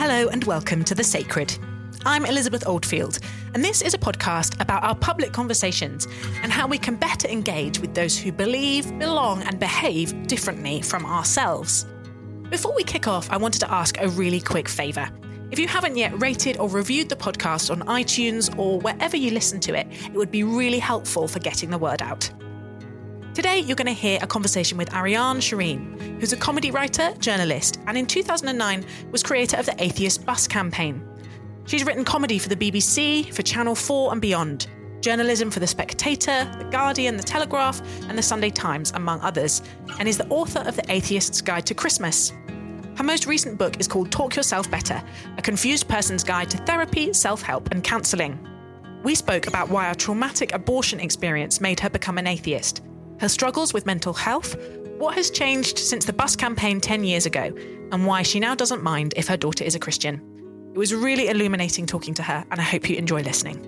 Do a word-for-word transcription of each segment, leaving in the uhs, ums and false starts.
Hello and welcome to The Sacred. I'm Elizabeth Oldfield, and this is a podcast about our public conversations and how we can better engage with those who believe, belong, and behave differently from ourselves. Before we kick off, I wanted to ask a really quick favour. If you haven't yet rated or reviewed the podcast on iTunes or wherever you listen to it, it would be really helpful for getting the word out. Today, you're going to hear a conversation with Ariane Shireen, who's a comedy writer, journalist, and in two thousand nine was creator of the Atheist Bus campaign. She's written comedy for the B B C, for Channel four and beyond, journalism for The Spectator, The Guardian, The Telegraph, and The Sunday Times, among others, and is the author of The Atheist's Guide to Christmas. Her most recent book is called Talk Yourself Better, a confused person's guide to therapy, self-help, and counselling. We spoke about why a traumatic abortion experience made her become an atheist, her struggles with mental health, what has changed since the bus campaign ten years ago, and why she now doesn't mind if her daughter is a Christian. It was really illuminating talking to her, and I hope you enjoy listening.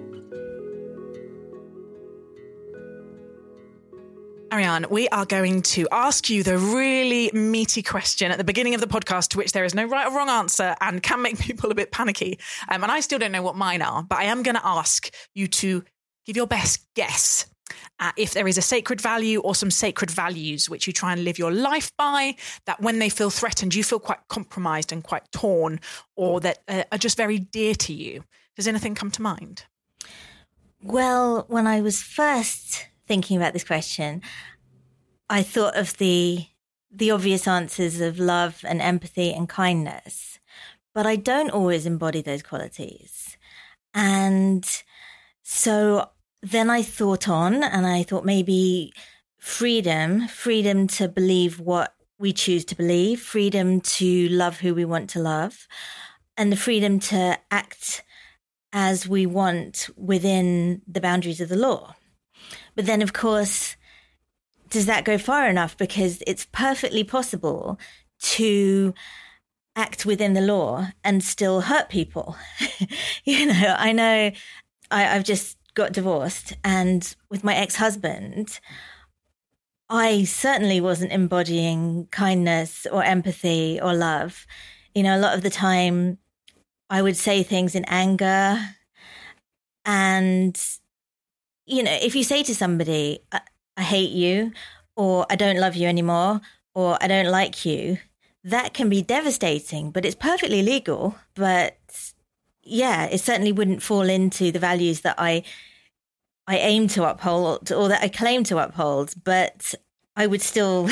Ariane, we are going to ask you the really meaty question at the beginning of the podcast to which there is no right or wrong answer and can make people a bit panicky. Um, and I still don't know what mine are, but I am going to ask you to give your best guess Uh, if there is a sacred value or some sacred values which you try and live your life by, that when they feel threatened, you feel quite compromised and quite torn, or that uh, are just very dear to you. Does anything come to mind? Well, when I was first thinking about this question, I thought of the the obvious answers of love and empathy and kindness, but I don't always embody those qualities. And so then I thought on, and I thought maybe freedom, freedom to believe what we choose to believe, freedom to love who we want to love, and the freedom to act as we want within the boundaries of the law. But then, of course, does that go far enough? Because it's perfectly possible to act within the law and still hurt people. you know, I know I, I've just got divorced, and with my ex-husband, I certainly wasn't embodying kindness or empathy or love. You know, a lot of the time I would say things in anger. And, you know, if you say to somebody, I, I hate you, or I don't love you anymore, or I don't like you, that can be devastating, but it's perfectly legal. But yeah, it certainly wouldn't fall into the values that I I aim to uphold or that I claim to uphold, but I would still,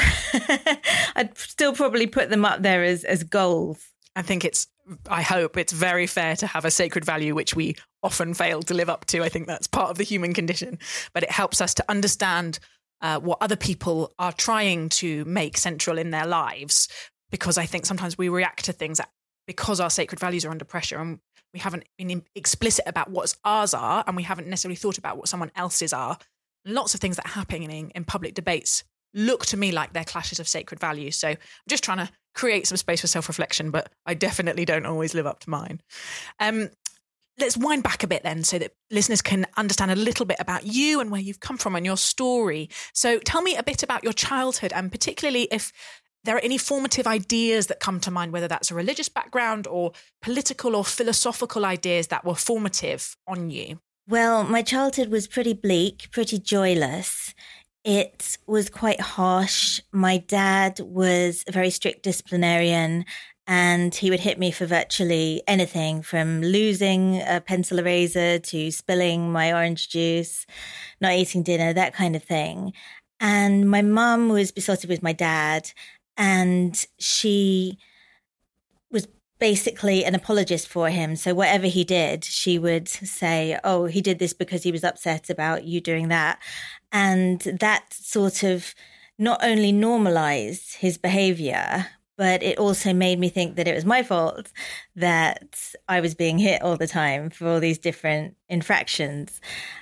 I'd still probably put them up there as, as goals. I think it's, I hope it's very fair to have a sacred value, which we often fail to live up to. I think that's part of the human condition, but it helps us to understand uh, what other people are trying to make central in their lives, because I think sometimes we react to things that, because our sacred values are under pressure and we haven't been explicit about what ours are, and we haven't necessarily thought about what someone else's are. Lots of things that are happening in public debates look to me like they're clashes of sacred values. So I'm just trying to create some space for self-reflection, but I definitely don't always live up to mine. Um, let's wind back a bit then so that listeners can understand a little bit about you and where you've come from and your story. So tell me a bit about your childhood, and particularly if there are any formative ideas that come to mind, whether that's a religious background or political or philosophical ideas that were formative on you. Well, my childhood was pretty bleak, pretty joyless. It was quite harsh. My dad was a very strict disciplinarian, and he would hit me for virtually anything, from losing a pencil eraser to spilling my orange juice, not eating dinner, that kind of thing. And my mum was besotted with my dad, and she was basically an apologist for him. So whatever he did, she would say, oh, he did this because he was upset about you doing that. And that sort of not only normalized his behavior, but it also made me think that it was my fault that I was being hit all the time for all these different infractions.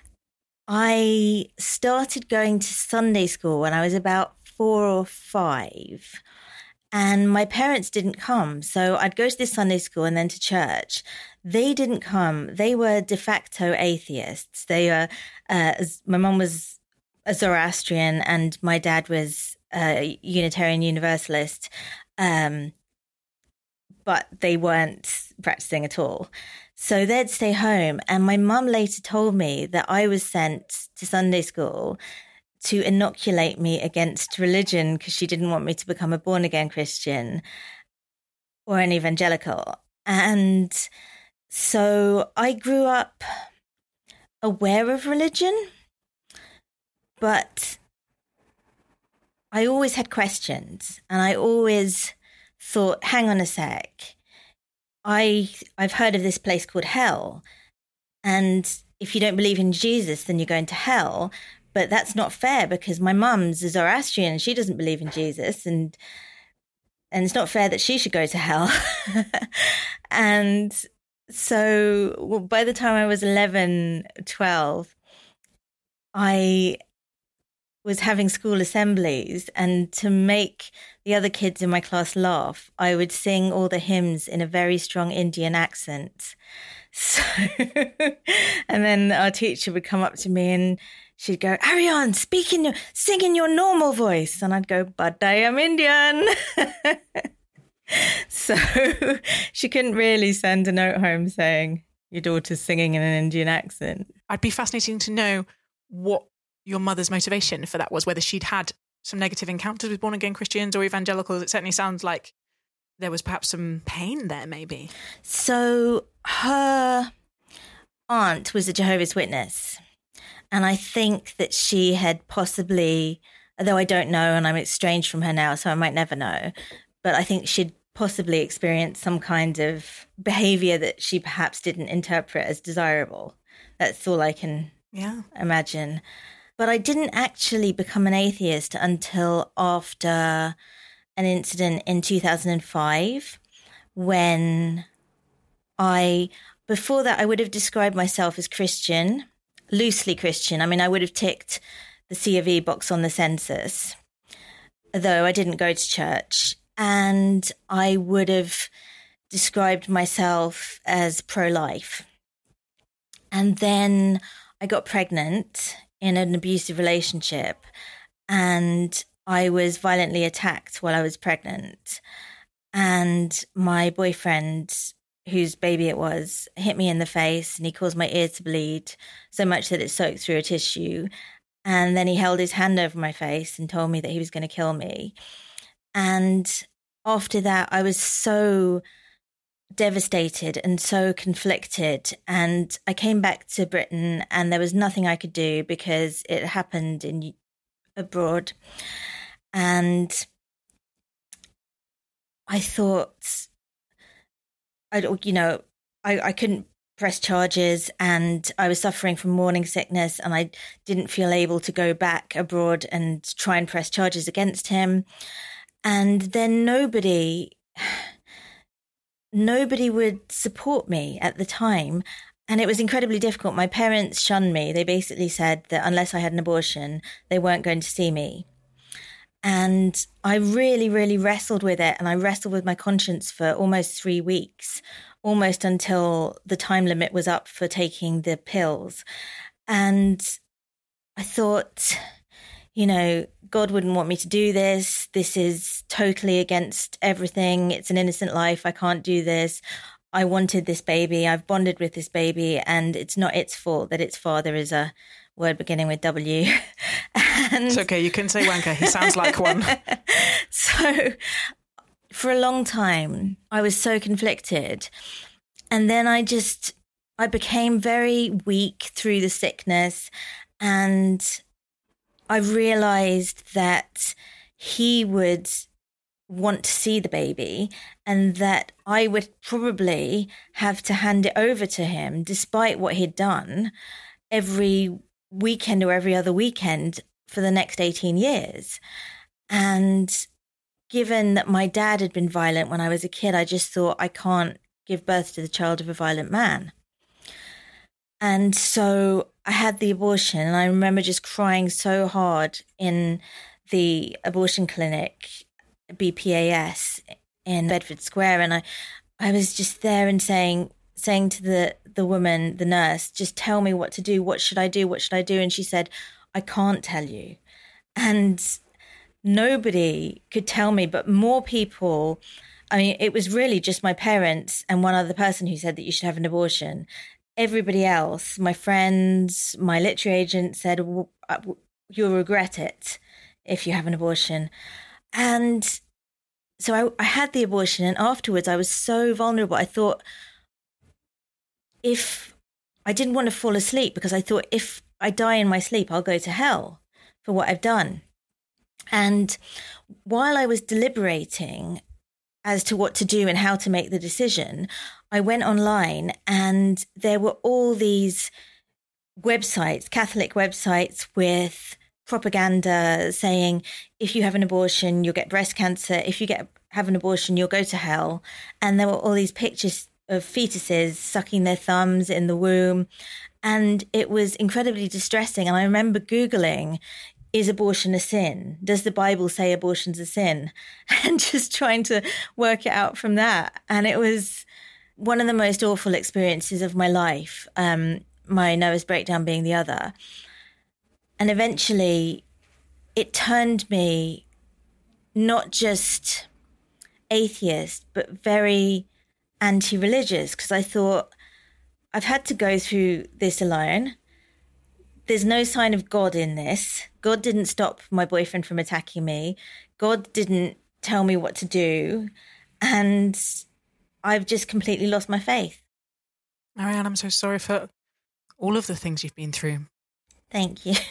I started going to Sunday school when I was about four or five, and my parents didn't come. So I'd go to this Sunday school and then to church. They didn't come. They were de facto atheists. They were, uh, my mum was a Zoroastrian and my dad was a Unitarian Universalist. Um, but they weren't practicing at all. So they'd stay home. And my mum later told me that I was sent to Sunday school to inoculate me against religion because she didn't want me to become a born-again Christian or an evangelical. And so I grew up aware of religion, but I always had questions, and I always thought, hang on a sec, I, I've heard of this place called hell, and if you don't believe in Jesus, then you're going to hell. But that's not fair because my mum's a Zoroastrian and she doesn't believe in Jesus, and and it's not fair that she should go to hell. And so well, by the time I was eleven, twelve, I was having school assemblies, and to make the other kids in my class laugh, I would sing all the hymns in a very strong Indian accent. So, and then our teacher would come up to me and she'd go, Ariane, speak in your, sing in your normal voice. And I'd go, but I am Indian. So she couldn't really send a note home saying, your daughter's singing in an Indian accent. I'd be fascinating to know what your mother's motivation for that was, whether she'd had some negative encounters with born-again Christians or evangelicals. It certainly sounds like there was perhaps some pain there, maybe. So her aunt was a Jehovah's Witness. And I think that she had possibly, although I don't know and I'm estranged from her now, so I might never know, but I think she'd possibly experienced some kind of behavior that she perhaps didn't interpret as desirable. That's all I can yeah. imagine. But I didn't actually become an atheist until after an incident in two thousand five when I, before that, I would have described myself as Christian, loosely Christian. I mean, I would have ticked the C of E box on the census, though I didn't go to church. And I would have described myself as pro-life. And then I got pregnant in an abusive relationship, and I was violently attacked while I was pregnant. And my boyfriend, whose baby it was, hit me in the face, and he caused my ear to bleed so much that it soaked through a tissue. And then he held his hand over my face and told me that he was going to kill me. And after that, I was so devastated and so conflicted. And I came back to Britain and there was nothing I could do because it happened in abroad. And I thought, I, you know, I, I couldn't press charges and I was suffering from morning sickness and I didn't feel able to go back abroad and try and press charges against him. And then nobody, nobody would support me at the time. And it was incredibly difficult. My parents shunned me. They basically said that unless I had an abortion, they weren't going to see me. And I really, really wrestled with it. And I wrestled with my conscience for almost three weeks, almost until the time limit was up for taking the pills. And I thought, you know, God wouldn't want me to do this. This is totally against everything. It's an innocent life. I can't do this. I wanted this baby. I've bonded with this baby, and it's not its fault that its father is a word beginning with W. And it's okay. You can say wanker. He sounds like one. So for a long time, I was so conflicted. And then I just, I became very weak through the sickness, and I realized that he would want to see the baby and that I would probably have to hand it over to him despite what he'd done every weekend or every other weekend for the next eighteen years. And given that my dad had been violent when I was a kid, I just thought I can't give birth to the child of a violent man. And so I had the abortion, and I remember just crying so hard in the abortion clinic, B P A S, in Bedford Square. And I, I was just there and saying, saying to the, the woman, the nurse, just tell me what to do. What should I do? What should I do? And she said, I can't tell you. And nobody could tell me, but more people, I mean, it was really just my parents and one other person who said that you should have an abortion. Everybody else, my friends, my literary agent said, well, you'll regret it if you have an abortion. And so I, I had the abortion, and afterwards I was so vulnerable. I thought if I didn't want to fall asleep, because I thought if I die in my sleep, I'll go to hell for what I've done. And while I was deliberating as to what to do and how to make the decision, I went online and there were all these websites, Catholic websites with propaganda saying, if you have an abortion, you'll get breast cancer. If you get have an abortion, you'll go to hell. And there were all these pictures of fetuses sucking their thumbs in the womb. And it was incredibly distressing. And I remember Googling, is abortion a sin? Does the Bible say abortion's a sin? And just trying to work it out from that. And it was one of the most awful experiences of my life, um, my nervous breakdown being the other. And eventually it turned me not just atheist, but very anti-religious, because I thought, I've had to go through this alone. There's no sign of God in this. God didn't stop my boyfriend from attacking me. God didn't tell me what to do. And I've just completely lost my faith. Marianne, I'm so sorry for all of the things you've been through. Thank you.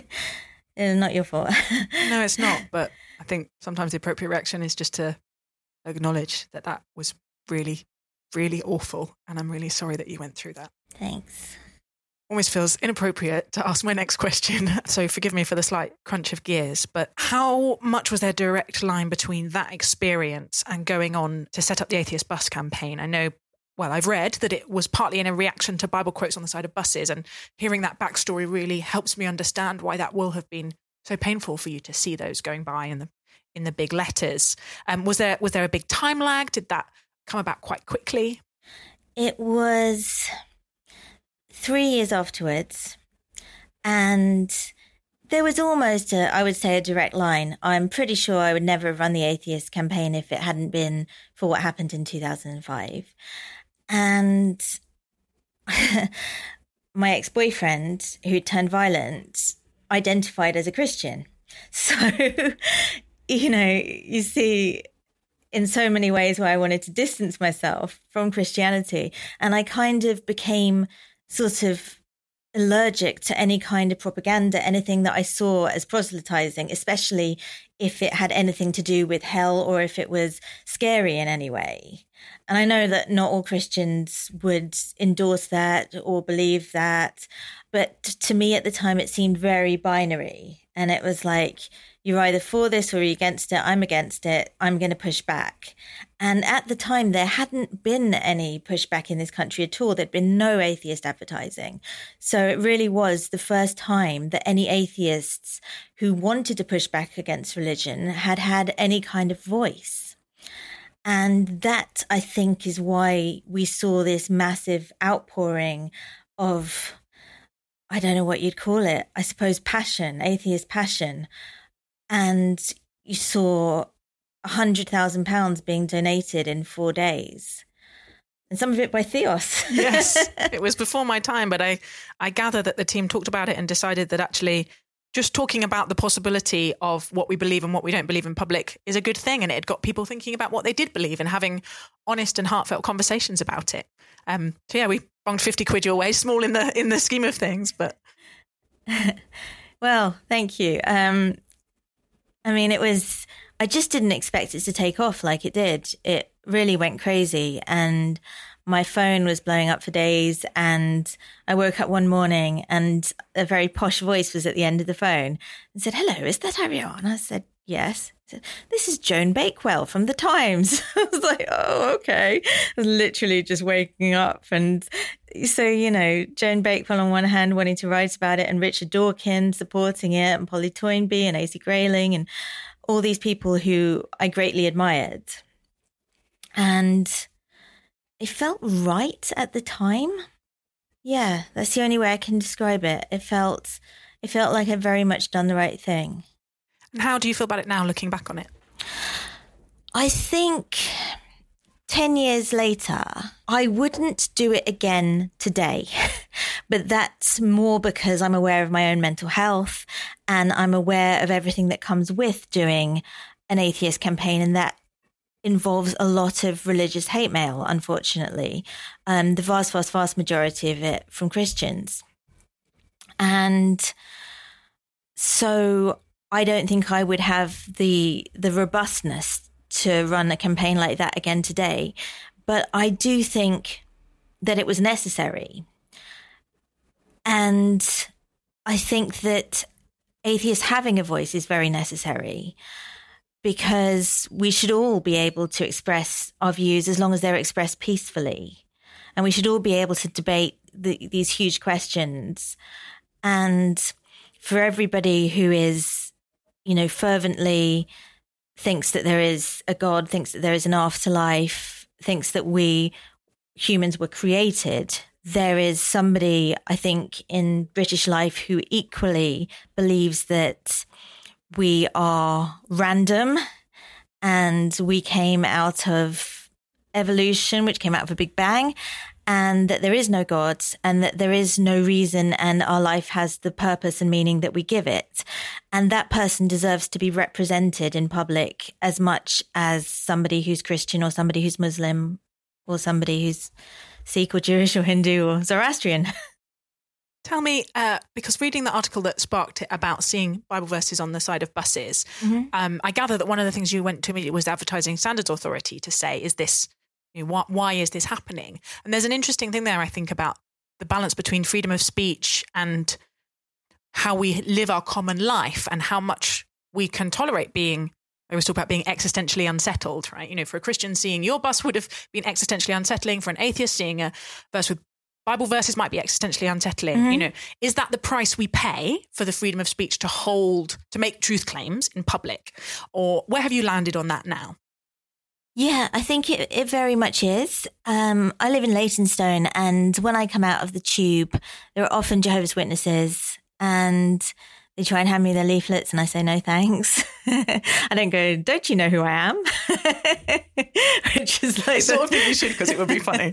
It's not your fault. No, it's not. But I think sometimes the appropriate reaction is just to acknowledge that that was really, really awful. And I'm really sorry that you went through that. Thanks. Almost feels inappropriate to ask my next question, so forgive me for the slight crunch of gears, but how much was there a direct line between that experience and going on to set up the Atheist Bus campaign? I know, well, I've read that it was partly in a reaction to Bible quotes on the side of buses, and hearing that backstory really helps me understand why that will have been so painful for you to see those going by in the in the big letters. Um, was there was there a big time lag? Did that come about quite quickly? It was three years afterwards, and there was almost, a, I would say, a direct line. I'm pretty sure I would never have run the Atheist campaign if it hadn't been for what happened in two thousand five. And my ex-boyfriend, who turned violent, identified as a Christian. So, you know, you see in so many ways why I wanted to distance myself from Christianity. And I kind of became sort of allergic to any kind of propaganda, anything that I saw as proselytizing, especially if it had anything to do with hell or if it was scary in any way. And I know that not all Christians would endorse that or believe that, but to me at the time it seemed very binary. And it was like, you're either for this or you're against it. I'm against it. I'm going to push back. And at the time, there hadn't been any pushback in this country at all. There'd been no atheist advertising. So it really was the first time that any atheists who wanted to push back against religion had had any kind of voice. And that, I think, is why we saw this massive outpouring of, I don't know what you'd call it, I suppose passion, atheist passion. And you saw one hundred thousand pounds being donated in four days. And some of it by Theos. Yes, it was before my time, but I, I gather that the team talked about it and decided that actually just talking about the possibility of what we believe and what we don't believe in public is a good thing. And it had got people thinking about what they did believe and having honest and heartfelt conversations about it. Um, so yeah, we bunged fifty quid your way, small in the in the scheme of things, but... Well, thank you. Um, I mean, it was, I just didn't expect it to take off like it did. It really went crazy, and my phone was blowing up for days. And I woke up one morning and a very posh voice was at the end of the phone and said, "Hello, is that Ariane?" I said, "Yes." Said, "This is Joan Bakewell from The Times." I was like, "Oh, okay." I was literally just waking up. And so, you know, Joan Bakewell on one hand wanting to write about it, and Richard Dawkins supporting it, and Polly Toynbee and A C Grayling and all these people who I greatly admired. And it felt right at the time. Yeah, that's the only way I can describe it. It felt, it felt like I'd very much done the right thing. And how do you feel about it now, looking back on it? I think ten years later, I wouldn't do it again today. But that's more because I'm aware of my own mental health and I'm aware of everything that comes with doing an atheist campaign. And that involves a lot of religious hate mail, unfortunately. Um, the vast, vast, vast majority of it from Christians. And so I don't think I would have the the robustness to run a campaign like that again today. But I do think that it was necessary. And I think that atheists having a voice is very necessary, because we should all be able to express our views as long as they're expressed peacefully. And we should all be able to debate the, these huge questions. And for everybody who is, you know, fervently thinks that there is a God, thinks that there is an afterlife, thinks that we humans were created, there is somebody, I think, in British life who equally believes that we are random and we came out of evolution, which came out of a big bang, and that there is no God and that there is no reason and our life has the purpose and meaning that we give it. And that person deserves to be represented in public as much as somebody who's Christian or somebody who's Muslim or somebody who's Sikh or Jewish or Hindu or Zoroastrian. Tell me, uh, because reading the article that sparked it about seeing Bible verses on the side of buses, mm-hmm. um, I gather that one of the things you went to immediately was the Advertising Standards Authority to say, is this, you know, why, why is this happening? And there's an interesting thing there, I think, about the balance between freedom of speech and how we live our common life and how much we can tolerate being, I always talk about being existentially unsettled, right? You know, for a Christian, seeing your bus would have been existentially unsettling. For an atheist, seeing a verse with Bible verses might be existentially unsettling. Mm-hmm. You know, is that the price we pay for the freedom of speech to hold, to make truth claims in public? Or where have you landed on that now? Yeah, I think it, it very much is. Um, I live in Leytonstone, and when I come out of the tube, there are often Jehovah's Witnesses, and they try and hand me their leaflets and I say, no, thanks. I don't go, don't you know who I am? Which is like... I sort of think you should, because it would be funny.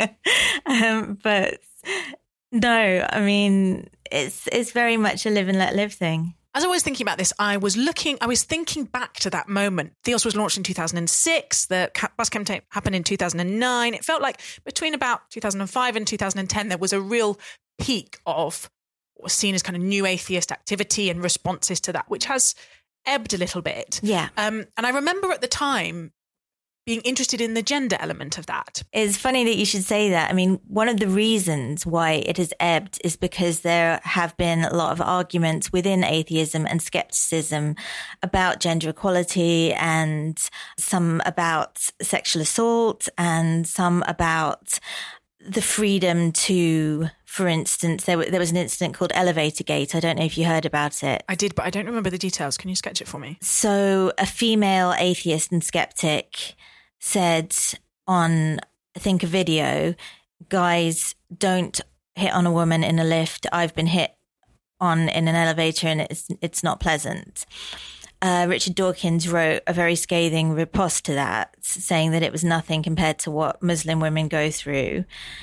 um, but no, I mean, it's it's very much a live and let live thing. As I was thinking about this, I was looking, I was thinking back to that moment. Theos was launched in two thousand six. The bus campaign happened in two thousand nine. It felt like between about two thousand five and two thousand ten, there was a real peak of what was seen as kind of new atheist activity and responses to that, which has ebbed a little bit. Yeah. Um, and I remember at the time being interested in the gender element of that. It's funny that you should say that. I mean, one of the reasons why it has ebbed is because there have been a lot of arguments within atheism and skepticism about gender equality, and some about sexual assault, and some about the freedom to, for instance, there, w- there was an incident called Elevator Gate. I don't know if you heard about it. I did, but I don't remember the details. Can you sketch it for me? So a female atheist and skeptic said on, I think, a video, guys, don't hit on a woman in a lift. I've been hit on in an elevator and it's it's not pleasant. Uh, Richard Dawkins wrote a very scathing riposte to that, saying that it was nothing compared to what Muslim women go through.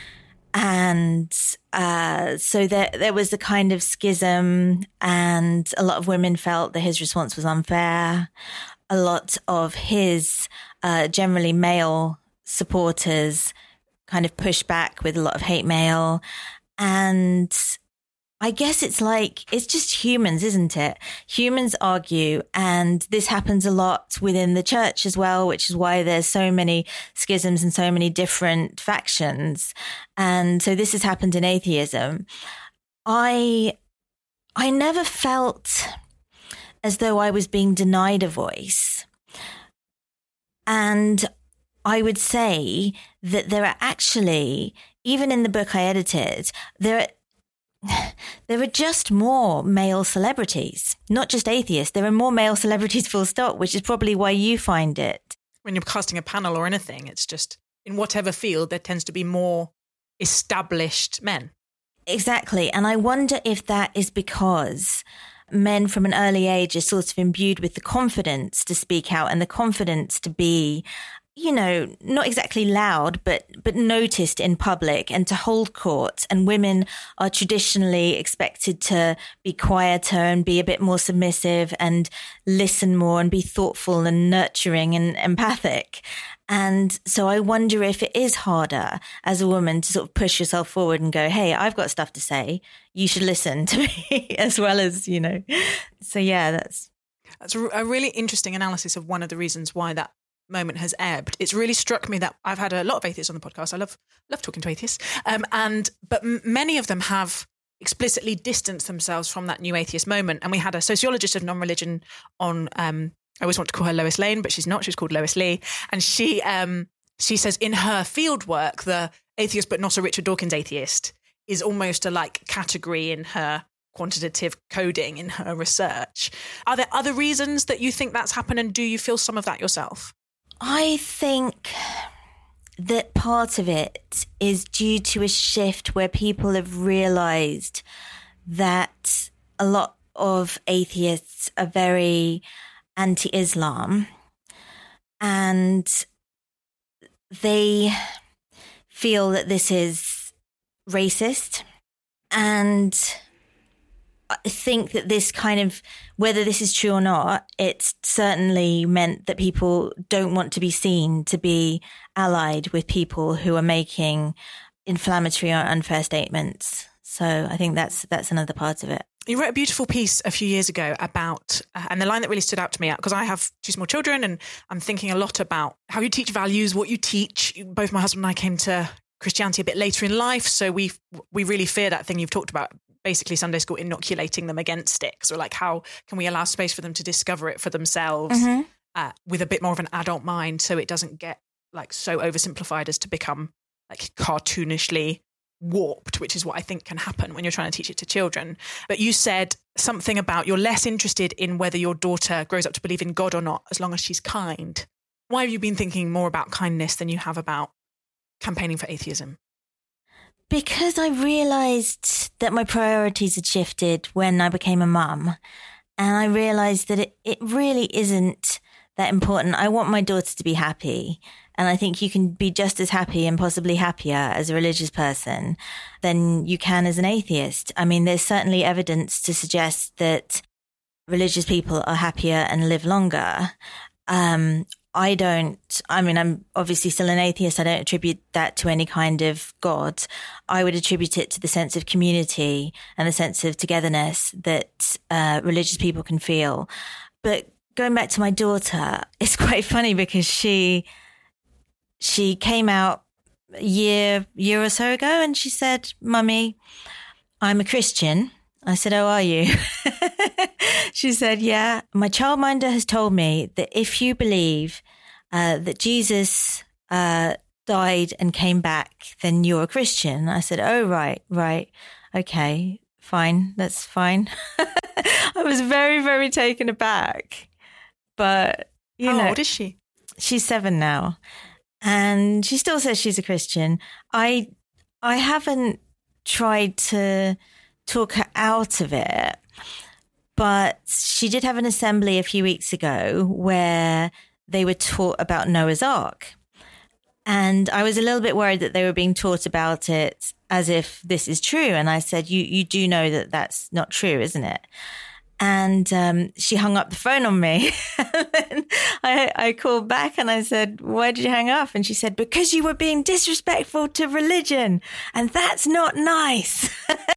And uh, so there, there was a kind of schism, and a lot of women felt that his response was unfair. A lot of his uh, generally male supporters kind of pushed back with a lot of hate mail. And I guess it's like, it's just humans, isn't it? Humans argue, and this happens a lot within the church as well, which is why there's so many schisms and so many different factions. And so this has happened in atheism. I, I never felt as though I was being denied a voice. And I would say that there are actually, even in the book I edited, there are There are just more male celebrities, not just atheists. There are more male celebrities full stop, which is probably why you find it. When you're casting a panel or anything, it's just in whatever field, there tends to be more established men. Exactly. And I wonder if that is because men from an early age are sort of imbued with the confidence to speak out and the confidence to be you know, not exactly loud, but but noticed in public and to hold court. And women are traditionally expected to be quieter and be a bit more submissive and listen more and be thoughtful and nurturing and empathic. And so I wonder if it is harder as a woman to sort of push yourself forward and go, hey, I've got stuff to say. You should listen to me as well as, you know. So, yeah, that's. That's a really interesting analysis of one of the reasons why that moment has ebbed. It's really struck me that I've had a lot of atheists on the podcast. I love love talking to atheists. Um, and but m- many of them have explicitly distanced themselves from that new atheist moment. And we had a sociologist of non-religion on, um, I always want to call her Lois Lane, but she's not. She's called Lois Lee. And she um, she says in her field work, the atheist but not a Richard Dawkins atheist is almost a like category in her quantitative coding in her research. Are there other reasons that you think that's happened, and do you feel some of that yourself? I think that part of it is due to a shift where people have realised that a lot of atheists are very anti-Islam, and they feel that this is racist. And I think that this kind of, whether this is true or not, it's certainly meant that people don't want to be seen to be allied with people who are making inflammatory or unfair statements. So I think that's that's another part of it. You wrote a beautiful piece a few years ago about, uh, and the line that really stood out to me, because I have two small children and I'm thinking a lot about how you teach values, what you teach. Both my husband and I came to Christianity a bit later in life, so we we really fear that thing you've talked about, basically Sunday school inoculating them against it. So like, how can we allow space for them to discover it for themselves mm-hmm. uh, with a bit more of an adult mind, so it doesn't get like so oversimplified as to become like cartoonishly warped, which is what I think can happen when you're trying to teach it to children. But you said something about you're less interested in whether your daughter grows up to believe in God or not, as long as she's kind. Why have you been thinking more about kindness than you have about campaigning for atheism? Because I realised that my priorities had shifted when I became a mum. And I realised that it, it really isn't that important. I want my daughter to be happy. And I think you can be just as happy and possibly happier as a religious person than you can as an atheist. I mean, there's certainly evidence to suggest that religious people are happier and live longer. Um, I don't, I mean, I'm obviously still an atheist. I don't attribute that to any kind of God. I would attribute it to the sense of community and the sense of togetherness that uh, religious people can feel. But going back to my daughter, it's quite funny because she... She came out a year, year or so ago and she said, Mummy, I'm a Christian. I said, oh, are you? She said, yeah. My childminder has told me that if you believe uh, that Jesus uh, died and came back, then you're a Christian. I said, oh, right, right. Okay, fine. That's fine. I was very, very taken aback. But, you How know. How old is she? She's seven now. And she still says she's a Christian. I I haven't tried to talk her out of it, but she did have an assembly a few weeks ago where they were taught about Noah's Ark. And I was a little bit worried that they were being taught about it as if this is true. And I said, you, you do know that that's not true, isn't it? And um, she hung up the phone on me. And then I, I called back and I said, why did you hang up? And she said, because you were being disrespectful to religion. And that's not nice.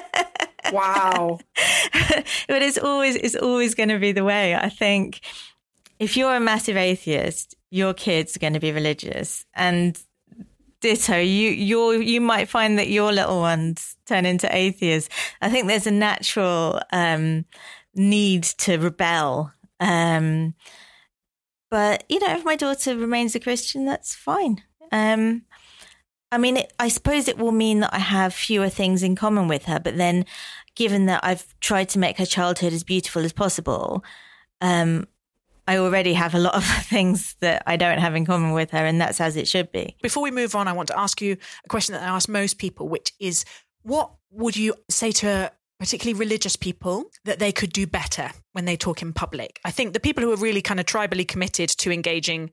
Wow. But it's always, it's always going to be the way. I think if you're a massive atheist, your kids are going to be religious. And ditto, you you you might find that your little ones turn into atheists. I think there's a natural um, need to rebel. Um, but, you know, if my daughter remains a Christian, that's fine. Um, I mean, it, I suppose it will mean that I have fewer things in common with her. But then given that I've tried to make her childhood as beautiful as possible, um, I already have a lot of things that I don't have in common with her, and that's as it should be. Before we move on, I want to ask you a question that I ask most people, which is, what would you say to particularly religious people that they could do better when they talk in public? I think the people who are really kind of tribally committed to engaging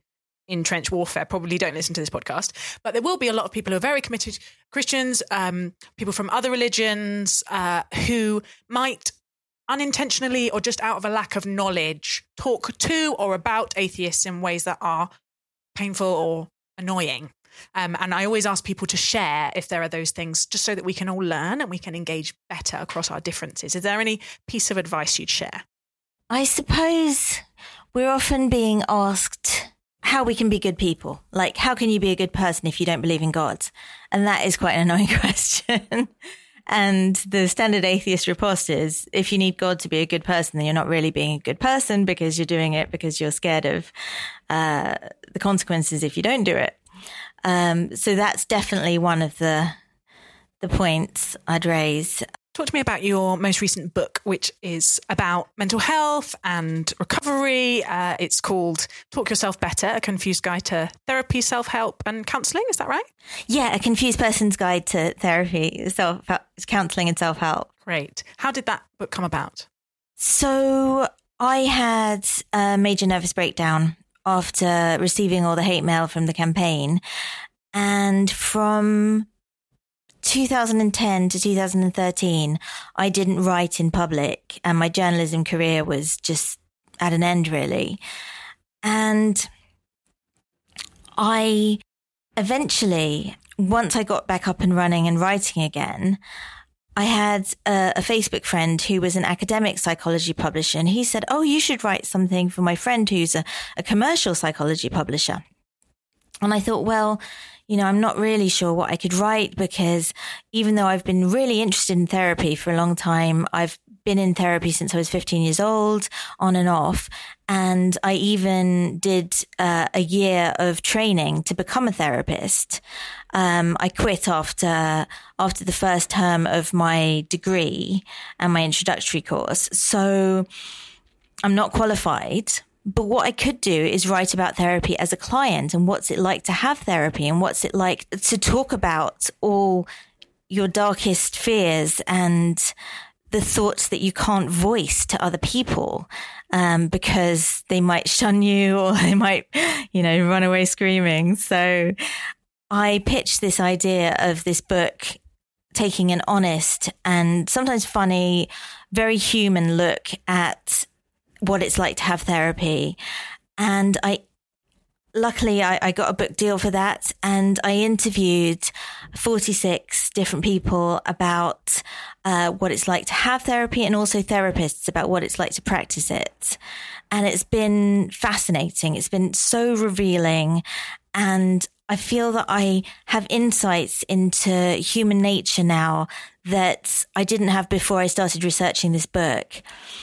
in trench warfare probably don't listen to this podcast, but there will be a lot of people who are very committed Christians, um, people from other religions uh, who might unintentionally or just out of a lack of knowledge talk to or about atheists in ways that are painful or annoying. Um, and I always ask people to share if there are those things, just so that we can all learn and we can engage better across our differences. Is there any piece of advice you'd share? I suppose we're often being asked how we can be good people. Like, how can you be a good person if you don't believe in God? And that is quite an annoying question. And the standard atheist riposte is, if you need God to be a good person, then you're not really being a good person, because you're doing it because you're scared of uh, the consequences if you don't do it. Um, so that's definitely one of the the points I'd raise. Talk to me about your most recent book, which is about mental health and recovery. Uh, it's called Talk Yourself Better, A Confused Guide to Therapy, Self-Help and Counselling. Is that right? Yeah, A Confused Person's Guide to Therapy, self Counselling and Self-Help. Great. How did that book come about? So I had a major nervous breakdown after receiving all the hate mail from the campaign. And from two thousand ten to two thousand thirteen, I didn't write in public, and my journalism career was just at an end, really. And I eventually, once I got back up and running and writing again, I had a, a Facebook friend who was an academic psychology publisher, and he said, oh, you should write something for my friend who's a, a commercial psychology publisher. And I thought, well, you know, I'm not really sure what I could write, because even though I've been really interested in therapy for a long time, I've been in therapy since I was fifteen years old, on and off. And I even did uh, a year of training to become a therapist. Um, I quit after after the first term of my degree and my introductory course. So I'm not qualified. But what I could do is write about therapy as a client, and what's it like to have therapy, and what's it like to talk about all your darkest fears and the thoughts that you can't voice to other people, um, because they might shun you or they might, you know, run away screaming. So I pitched this idea of this book taking an honest and sometimes funny, very human look at what it's like to have therapy. And I, luckily I, I got a book deal for that. And I interviewed forty-six different people about uh, what it's like to have therapy, and also therapists about what it's like to practice it. And it's been fascinating. It's been so revealing. And I feel that I have insights into human nature now that I didn't have before I started researching this book.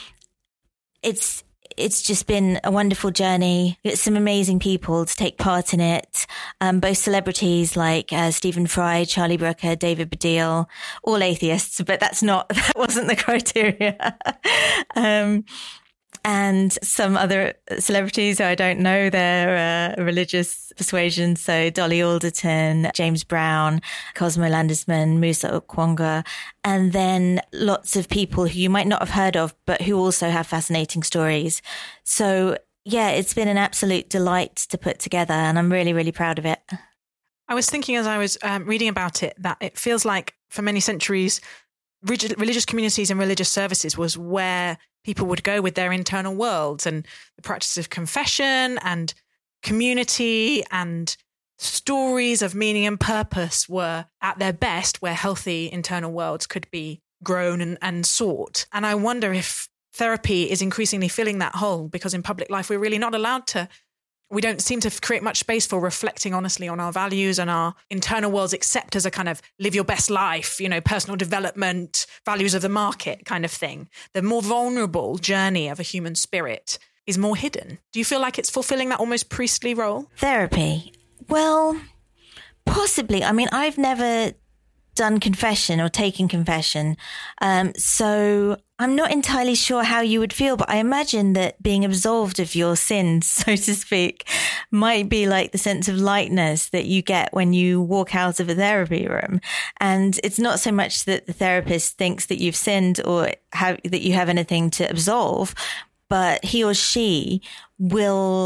It's it's just been a wonderful journey. It's some amazing people to take part in it. Um, both celebrities like uh, Stephen Fry, Charlie Brooker, David Baddiel, all atheists, but that's not, that wasn't the criteria. um, and some other celebrities who I don't know their uh, religious persuasion. So Dolly Alderton, James Brown, Cosmo Landesman, Musa Okwonga, and then lots of people who you might not have heard of, but who also have fascinating stories. So yeah, it's been an absolute delight to put together, and I'm really, really proud of it. I was thinking as I was um, reading about it that it feels like for many centuries, religious communities and religious services was where people would go with their internal worlds, and the practice of confession and community and stories of meaning and purpose were at their best where healthy internal worlds could be grown and, and sought. And I wonder if therapy is increasingly filling that hole, because in public life, we're really not allowed to, we don't seem to create much space for reflecting honestly on our values and our internal worlds, except as a kind of live your best life, you know, personal development, values of the market kind of thing. The more vulnerable journey of a human spirit is more hidden. Do you feel like it's fulfilling that almost priestly role? Therapy. Well, possibly. I mean, I've never done confession or taken confession. Um, so I'm not entirely sure how you would feel, but I imagine that being absolved of your sins, so to speak, might be like the sense of lightness that you get when you walk out of a therapy room. And it's not so much that the therapist thinks that you've sinned or have, that you have anything to absolve, but he or she will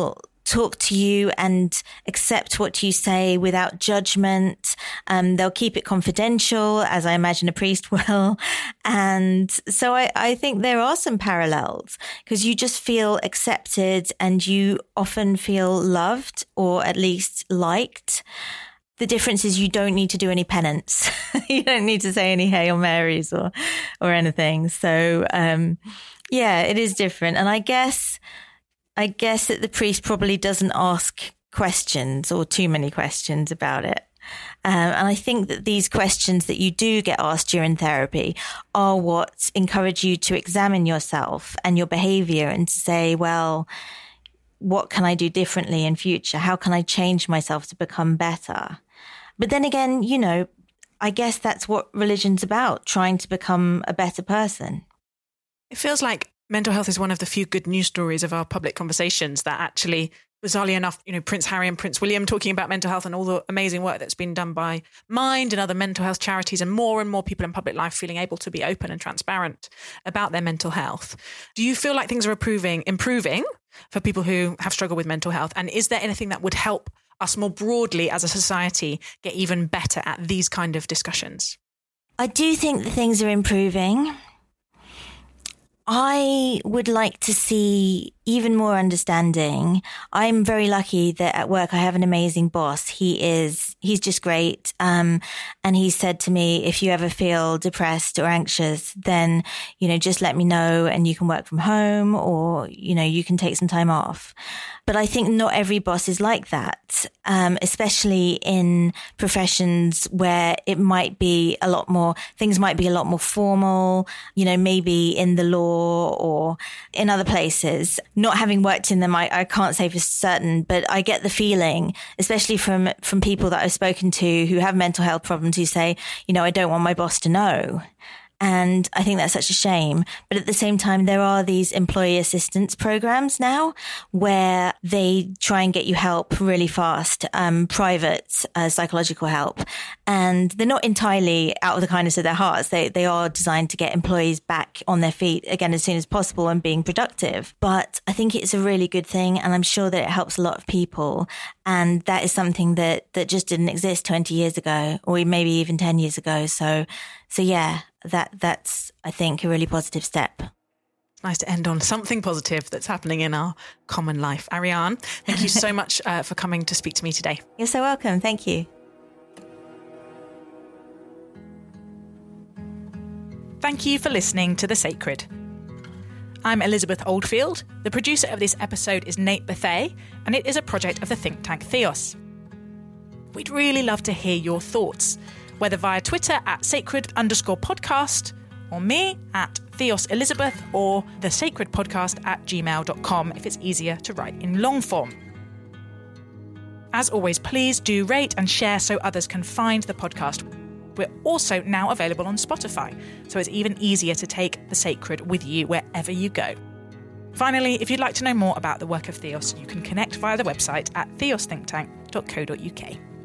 talk to you and accept what you say without judgment. Um, they'll keep it confidential, as I imagine a priest will. And so I, I think there are some parallels, because you just feel accepted and you often feel loved, or at least liked. The difference is you don't need to do any penance. You don't need to say any Hail Marys or, or anything. So, um, yeah, it is different. And I guess, I guess that the priest probably doesn't ask questions or too many questions about it. Um, and I think that these questions that you do get asked during therapy are what encourage you to examine yourself and your behavior and to say, well, what can I do differently in future? How can I change myself to become better? But then again, you know, I guess that's what religion's about, trying to become a better person. It feels like mental health is one of the few good news stories of our public conversations that actually, bizarrely enough, you know, Prince Harry and Prince William talking about mental health and all the amazing work that's been done by Mind and other mental health charities, and more and more people in public life feeling able to be open and transparent about their mental health. Do you feel like things are improving, improving for people who have struggled with mental health? And is there anything that would help us more broadly as a society get even better at these kind of discussions? I do think that things are improving. I would like to see even more understanding. I'm very lucky that at work I have an amazing boss. He is, he's just great. Um, and he said to me, if you ever feel depressed or anxious, then, you know, just let me know and you can work from home, or, you know, you can take some time off. But I think not every boss is like that, um, especially in professions where it might be a lot more, things might be a lot more formal, you know, maybe in the law or in other places. Not having worked in them, I, I can't say for certain, but I get the feeling, especially from, from people that I've spoken to who have mental health problems, who say, you know, I don't want my boss to know. And I think that's such a shame. But at the same time, there are these employee assistance programs now where they try and get you help really fast, um, private uh, psychological help. And they're not entirely out of the kindness of their hearts. They, they are designed to get employees back on their feet again as soon as possible and being productive. But I think it's a really good thing. And I'm sure that it helps a lot of people. And that is something that, that just didn't exist twenty years ago, or maybe even ten years ago. So, so yeah. That that's, I think, a really positive step. It's nice to end on something positive that's happening in our common life. Ariane, thank you so much uh, for coming to speak to me today. You're so welcome. Thank you. Thank you for listening to The Sacred. I'm Elizabeth Oldfield. The producer of this episode is Nate Bethay, and it is a project of the think tank Theos. We'd really love to hear your thoughts, whether via Twitter at sacred underscore podcast, or me at Theos Elizabeth, or the sacred podcast at gmail dot com if it's easier to write in long form. As always, please do rate and share so others can find the podcast. We're also now available on Spotify, so it's even easier to take The Sacred with you wherever you go. Finally, if you'd like to know more about the work of Theos, you can connect via the website at theos think tank dot co dot uk.